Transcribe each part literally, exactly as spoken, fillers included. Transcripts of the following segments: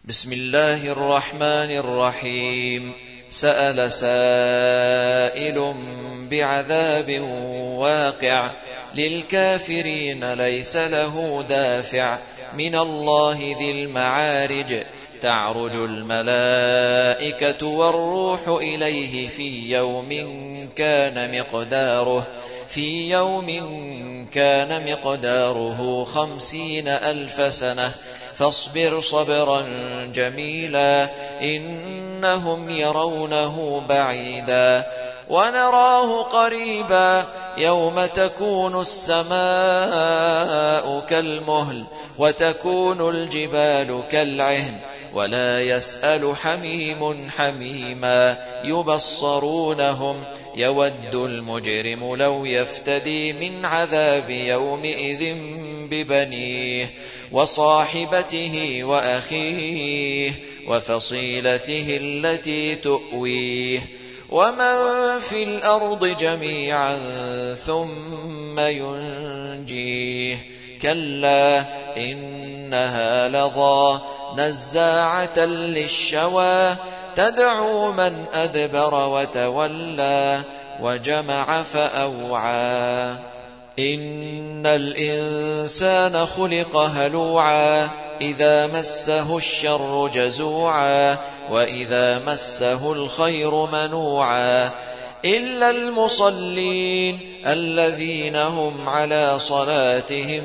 بسم الله الرحمن الرحيم. سأل سائل بعذاب واقع للكافرين ليس له دافع من الله ذي المعارج. تعرج الملائكة والروح إليه في يوم كان مقداره في يوم كان مقداره خمسين ألف سنة فاصبر صبرا جميلا إنهم يرونه بعيدا ونراه قريبا يوم تكون السماء كالمهل وتكون الجبال كالعهن ولا يسأل حميم حميما يبصرونهم يود المجرم لو يفتدي من عذاب يومئذ ببنيه وصاحبته وأخيه وفصيلته التي تؤويه ومن في الأرض جميعا ثم ينجيه كلا إنها لظى نزاعة للشوى تدعو من أدبر وتولى وجمع فأوعى إن الإنسان خلق هلوعا إذا مسه الشر جزوعا وإذا مسه الخير منوعا إلا المصلين الذين هم على صلاتهم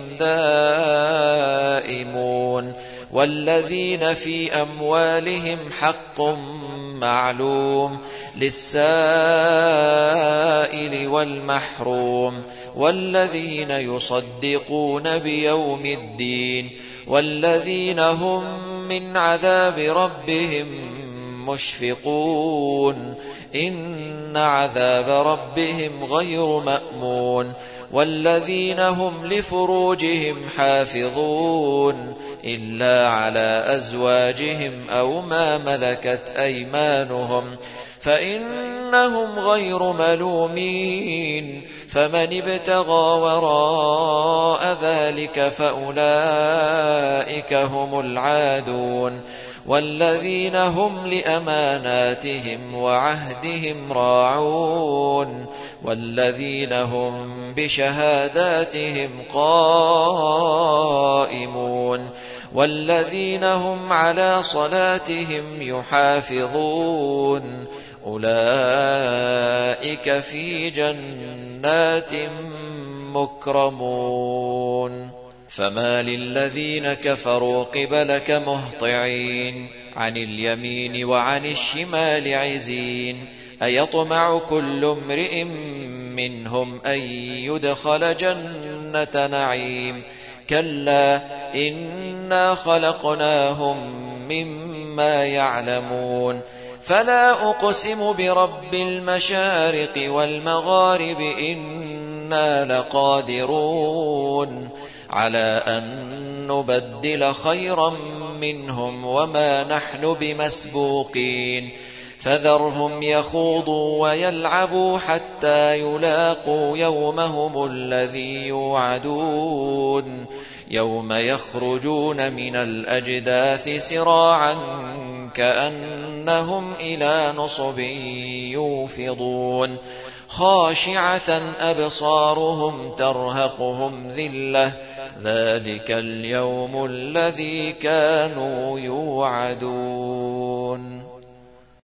دائمون والذين في أموالهم حق معلوم للسائل والمحروم والذين يصدقون بيوم الدين والذين هم من عذاب ربهم مشفقون إن عذاب ربهم غير مأمون والذين هم لفروجهم حافظون إلا على أزواجهم أو ما ملكت أيمانهم فإنهم غير ملومين فمن ابتغى وراء ذلك فأولئك هم العادون والذين هم لأماناتهم وعهدهم راعون والذين هم بشهاداتهم قائمون والذين هم على صلاتهم يحافظون أولئك في جنات مكرمون فما للذين كفروا قبلك مهطعين عن اليمين وعن الشمال عزين أيطمع كل امرئ منهم أن يدخل جنة نعيم كلا إنا خلقناهم مما يعلمون فلا أقسم برب المشارق والمغارب إنا لقادرون على أن نبدل خيرا منهم وما نحن بمسبوقين فذرهم يخوضوا ويلعبوا حتى يلاقوا يومهم الذي يوعدون يوم يخرجون من الأجداث سراعا كأنهم إلى نصب يوفضون خاشعة أبصارهم ترهقهم ذلة ذلك اليوم الذي كانوا يوعدون.